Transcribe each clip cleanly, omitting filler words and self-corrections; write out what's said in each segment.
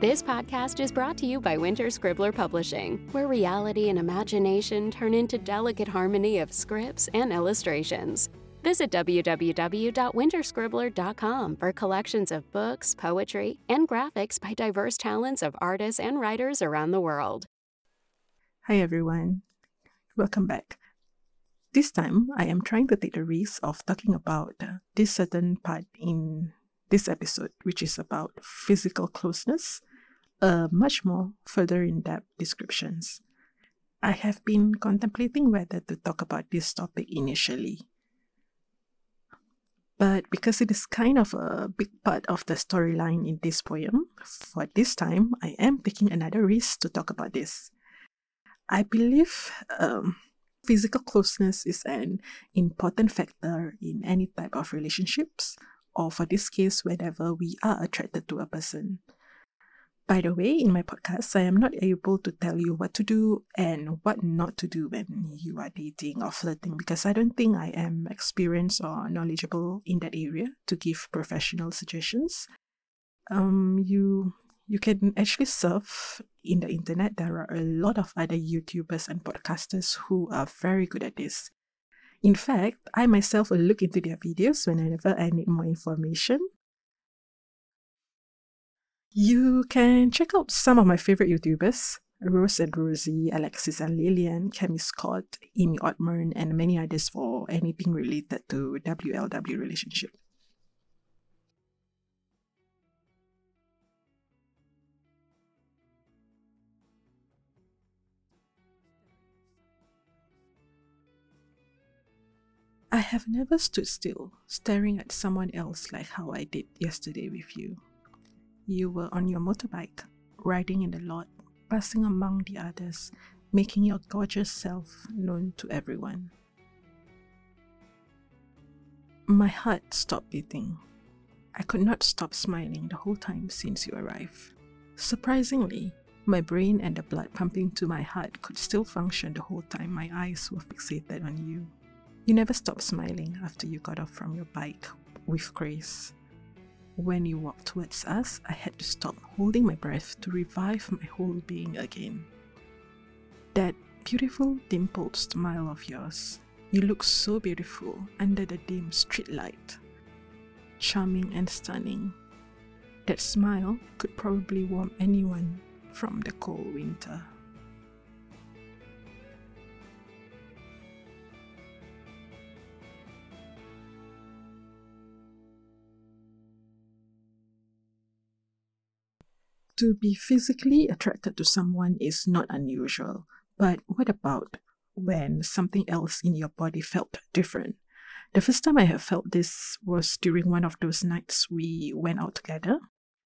This podcast is brought to you by Winter Scribbler Publishing, where reality and imagination turn into delicate harmony of scripts and illustrations. Visit www.winterscribbler.com for collections of books, poetry, and graphics by diverse talents of artists and writers around the world. Hi everyone, welcome back. This time, I am trying to take the risk of talking about this certain part in this episode, which is about physical closeness, much more further in-depth descriptions. I have been contemplating whether to talk about this topic initially. But because it is kind of a big part of the storyline in this poem, for this time, I am taking another risk to talk about this. I believe physical closeness is an important factor in any type of relationships, or for this case, whenever we are attracted to a person. By the way, in my podcast, I am not able to tell you what to do and what not to do when you are dating or flirting, because I don't think I am experienced or knowledgeable in that area to give professional suggestions. You can actually surf in the internet. There are a lot of other YouTubers and podcasters who are very good at this. In fact, I myself will look into their videos whenever I need more information. You can check out some of my favorite YouTubers, Rose and Rosie, Alexis and Lillian, Cami Scott, Amy Ottman, and many others for anything related to WLW relationship. I have never stood still, staring at someone else like how I did yesterday with you. You were on your motorbike, riding in the lot, passing among the others, making your gorgeous self known to everyone. My heart stopped beating. I could not stop smiling the whole time since you arrived. Surprisingly, my brain and the blood pumping to my heart could still function the whole time my eyes were fixated on you. You never stopped smiling after you got off from your bike with grace. When you walked towards us, I had to stop holding my breath to revive my whole being again. That beautiful dimpled smile of yours, you look so beautiful under the dim street light. Charming and stunning. That smile could probably warm anyone from the cold winter. To be physically attracted to someone is not unusual, but what about when something else in your body felt different? The first time I have felt this was during one of those nights we went out together.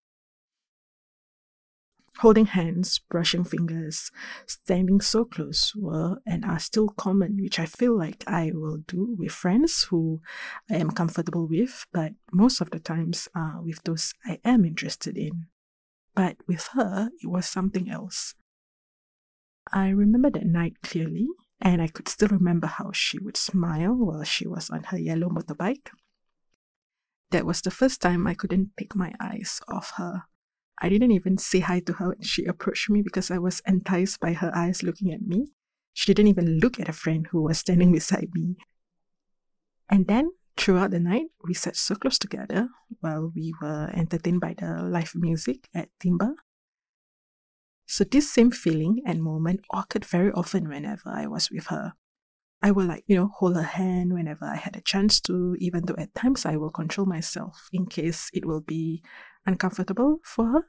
Holding hands, brushing fingers, standing so close were and are still common, which I feel like I will do with friends who I am comfortable with, but most of the times are with those I am interested in. But with her, it was something else. I remember that night clearly, and I could still remember how she would smile while she was on her yellow motorbike. That was the first time I couldn't take my eyes off her. I didn't even say hi to her when she approached me because I was enticed by her eyes looking at me. She didn't even look at a friend who was standing beside me. And then, throughout the night, we sat so close together while we were entertained by the live music at Timba. So this same feeling and moment occurred very often whenever I was with her. I will hold her hand whenever I had a chance to, even though at times I will control myself in case it will be uncomfortable for her.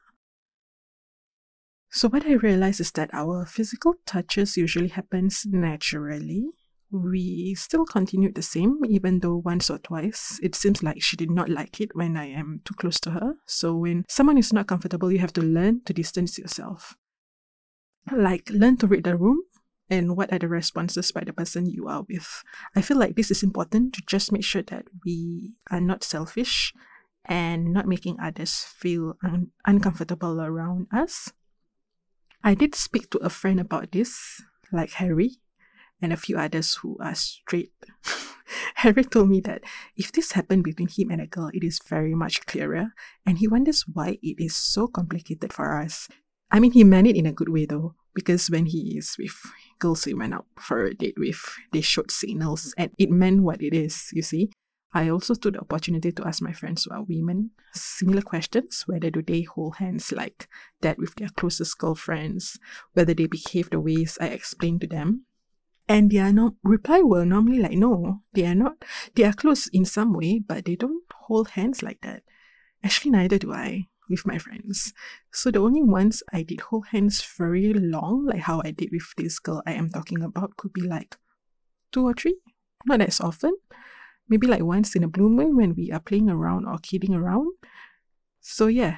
So what I realized is that our physical touches usually happens naturally. We still continued the same, even though once or twice it seems like she did not like it when I am too close to her. So when someone is not comfortable, you have to learn to distance yourself. Like learn to read the room and what are the responses by the person you are with. I feel like this is important to just make sure that we are not selfish and not making others feel uncomfortable around us. I did speak to a friend about this, like Harry, and a few others who are straight. Harry told me that if this happened between him and a girl, it is very much clearer, and he wonders why it is so complicated for us. I mean, he meant it in a good way though, because when he is with girls he went out for a date with, they showed signals, and it meant what it is, you see. I also took the opportunity to ask my friends who are women similar questions. Whether do they hold hands like that with their closest girlfriends, whether they behave the ways I explained to them. And their reply were normally like, no, they are not. They are close in some way, but they don't hold hands like that. Actually, neither do I with my friends. So the only ones I did hold hands very long, like how I did with this girl I am talking about, could be like 2 or 3, not as often. Maybe like once in a blue moon when we are playing around or kidding around. So yeah.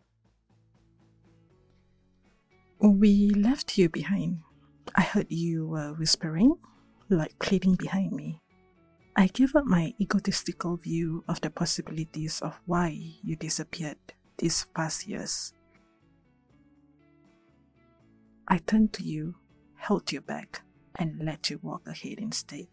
We left you behind. I heard you were whispering, like pleading behind me. I gave up my egotistical view of the possibilities of why you disappeared these past years. I turned to you, held you back, and let you walk ahead instead.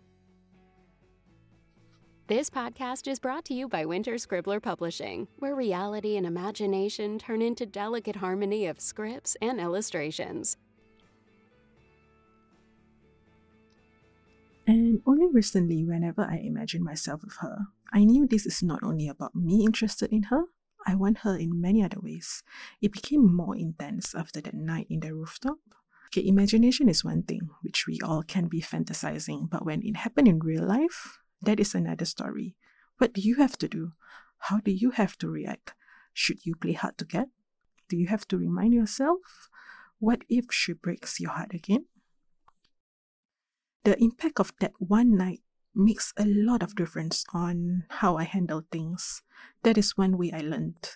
This podcast is brought to you by Winter Scribbler Publishing, where reality and imagination turn into delicate harmony of scripts and illustrations. And only recently, whenever I imagine myself with her, I knew this is not only about me interested in her, I want her in many other ways. It became more intense after that night in the rooftop. Okay, imagination is one thing, which we all can be fantasizing, but when it happened in real life, that is another story. What do you have to do? How do you have to react? Should you play hard to get? Do you have to remind yourself? What if she breaks your heart again? The impact of that one night makes a lot of difference on how I handle things. That is one way I learned.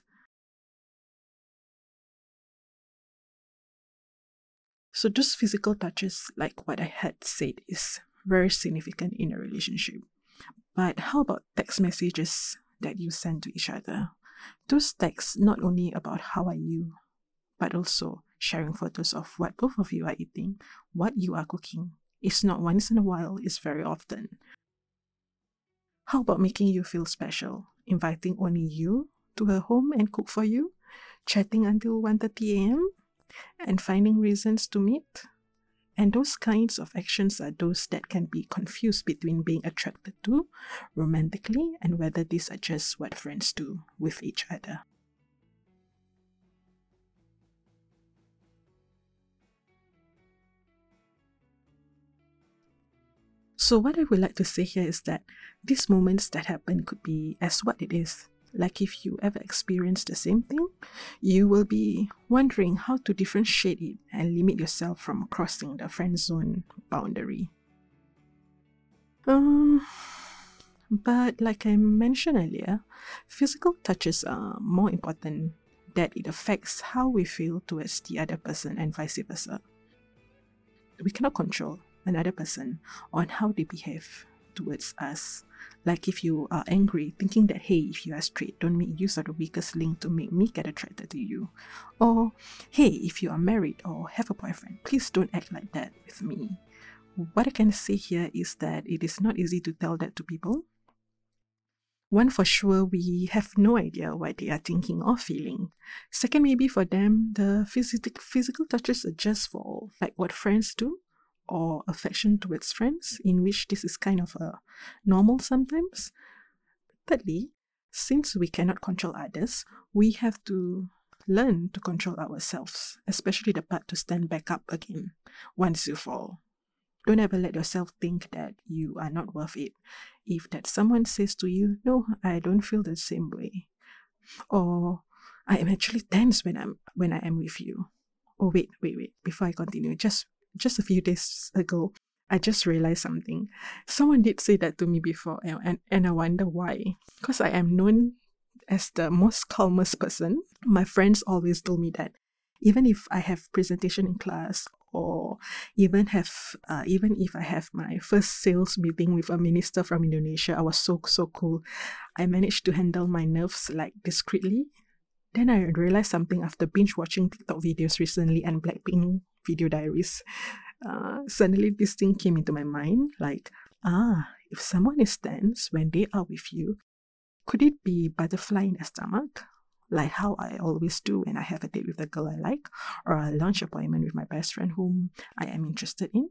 So those physical touches, like what I had said, is very significant in a relationship. But how about text messages that you send to each other? Those texts not only about how are you, but also sharing photos of what both of you are eating, what you are cooking. It's not once in a while, it's very often. How about making you feel special, inviting only you to her home and cook for you, chatting until 1:30 a.m., and finding reasons to meet? And those kinds of actions are those that can be confused between being attracted to romantically and whether these are just what friends do with each other. So what I would like to say here is that these moments that happen could be as what it is. Like if you ever experience the same thing, you will be wondering how to differentiate it and limit yourself from crossing the friend zone boundary. But like I mentioned earlier, physical touches are more important, that it affects how we feel towards the other person and vice versa. We cannot control another person on how they behave towards us. Like if you are angry, thinking that, hey, if you are straight, don't make use of the weakest link to make me get attracted to you. Or, hey, if you are married or have a boyfriend, please don't act like that with me. What I can say here is that it is not easy to tell that to people. One, for sure, we have no idea what they are thinking or feeling. Second, maybe for them, the physical touches are just for like what friends do, or affection towards friends, in which this is kind of a normal sometimes. Thirdly, since we cannot control others, we have to learn to control ourselves, especially the part to stand back up again once you fall. Don't ever let yourself think that you are not worth it. If that someone says to you, no, I don't feel the same way, or I am actually tense when I am with you. Oh wait, before I continue, just a few days ago, I just realized something. Someone did say that to me before, and I wonder why. Because I am known as the most calmest person. My friends always told me that even if I have presentation in class, or even if I have my first sales meeting with a minister from Indonesia, I was so cool. I managed to handle my nerves like discreetly. Then I realized something after binge watching TikTok videos recently and Blackpink video diaries. suddenly this thing came into my mind, like, if someone is tense when they are with you, could it be butterfly in the stomach? Like how I always do when I have a date with the girl I like, or a lunch appointment with my best friend whom I am interested in.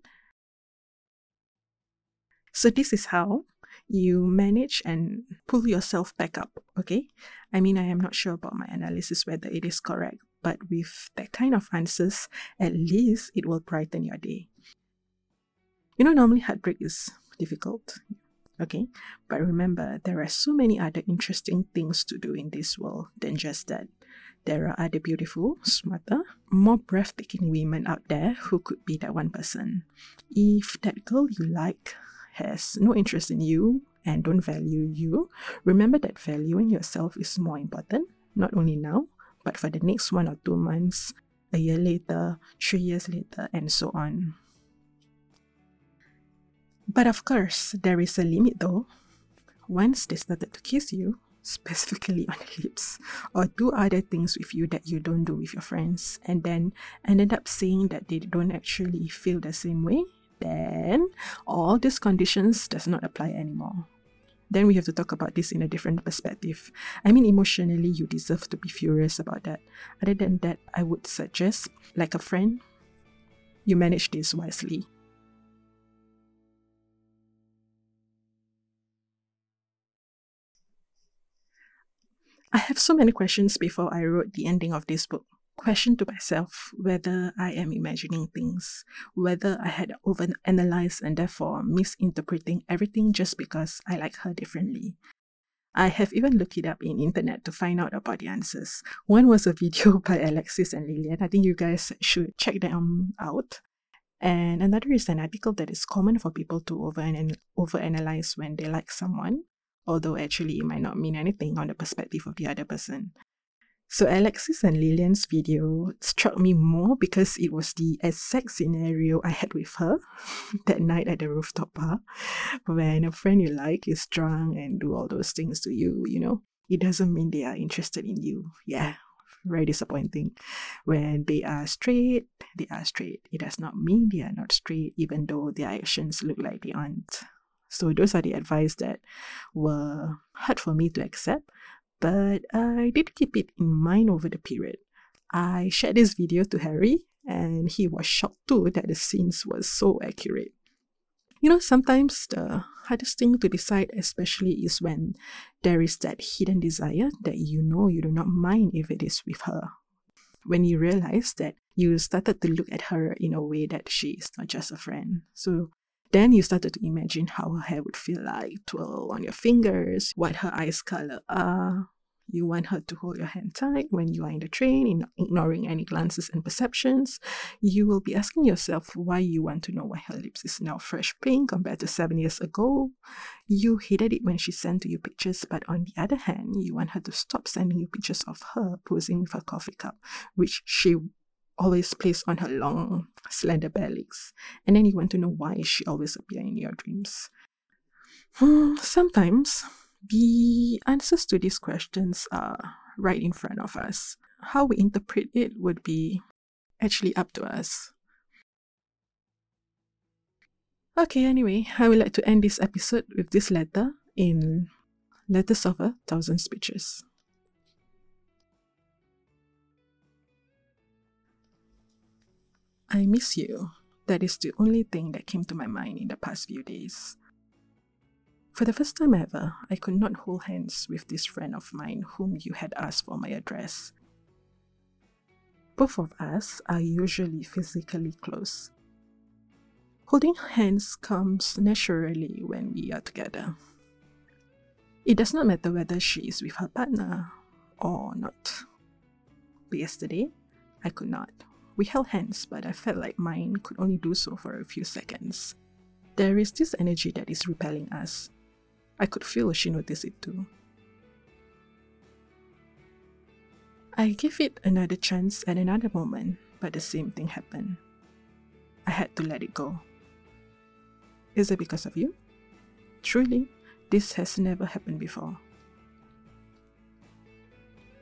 So this is how you manage and pull yourself back up, okay? I mean, I am not sure about my analysis whether it is correct, but with that kind of answers, at least it will brighten your day. You know, normally heartbreak is difficult, okay? But remember, there are so many other interesting things to do in this world than just that. There are other beautiful, smarter, more breathtaking women out there who could be that one person. If that girl you like has no interest in you and don't value you, remember that valuing yourself is more important, not only now, but for the next 1 or 2 months, a year later, 3 years later, and so on. But of course, there is a limit though. Once they started to kiss you, specifically on the lips, or do other things with you that you don't do with your friends, and then ended up saying that they don't actually feel the same way, then all these conditions does not apply anymore. Then we have to talk about this in a different perspective. I mean, emotionally, you deserve to be furious about that. Other than that, I would suggest, like a friend, you manage this wisely. I have so many questions before I wrote the ending of this book. Question to myself whether I am imagining things, whether I had overanalyzed and therefore misinterpreting everything just because I like her differently. I have even looked it up in internet to find out about the answers. One was a video by Alexis and Lillian. I think you guys should check them out. And another is an article that is common for people to overanalyze when they like someone, although actually it might not mean anything on the perspective of the other person. So Alexis and Lillian's video struck me more because it was the exact scenario I had with her that night at the rooftop bar, when a friend you like is drunk and do all those things to you, you know. It doesn't mean they are interested in you. Yeah, very disappointing. When they are straight, they are straight. It does not mean they are not straight, even though their actions look like they aren't. So those are the advice that were hard for me to accept, but I did keep it in mind over the period. I shared this video to Harry, and he was shocked too that the scenes were so accurate. You know, sometimes the hardest thing to decide especially is when there is that hidden desire that you know you do not mind if it is with her. When you realize that you started to look at her in a way that she is not just a friend. So then you started to imagine how her hair would feel like, twirl on your fingers, what her eyes color are. You want her to hold your hand tight when you are in the train, ignoring any glances and perceptions. You will be asking yourself why you want to know why her lips is now fresh pink compared to 7 years ago. You hated it when she sent to you pictures, but on the other hand, you want her to stop sending you pictures of her posing with her coffee cup, which she always placed on her long, slender bare legs. And then you want to know why she always appears in your dreams. Sometimes the answers to these questions are right in front of us. How we interpret it would be actually up to us. Okay, anyway, I would like to end this episode with this letter in Letters of a Thousand Speeches. I miss you. That is the only thing that came to my mind in the past few days. For the first time ever, I could not hold hands with this friend of mine whom you had asked for my address. Both of us are usually physically close. Holding hands comes naturally when we are together. It does not matter whether she is with her partner or not. But yesterday, I could not. We held hands, but I felt like mine could only do so for a few seconds. There is this energy that is repelling us. I could feel she noticed it too. I gave it another chance at another moment, but the same thing happened. I had to let it go. Is it because of you? Truly, this has never happened before.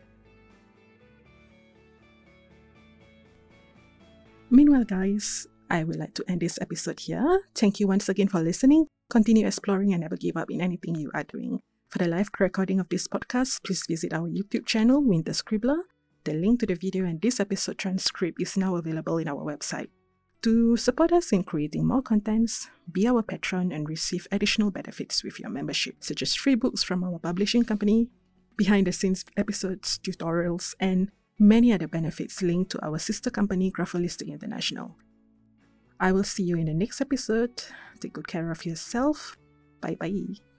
Meanwhile, guys, I would like to end this episode here. Thank you once again for listening. Continue exploring and never give up in anything you are doing. For the live recording of this podcast, please visit our YouTube channel, Winter Scribbler. The link to the video and this episode transcript is now available in our website. To support us in creating more contents, be our patron and receive additional benefits with your membership, such as free books from our publishing company, behind-the-scenes episodes, tutorials, and many other benefits linked to our sister company, Grapholistic International. I will see you in the next episode. Take good care of yourself. Bye-bye.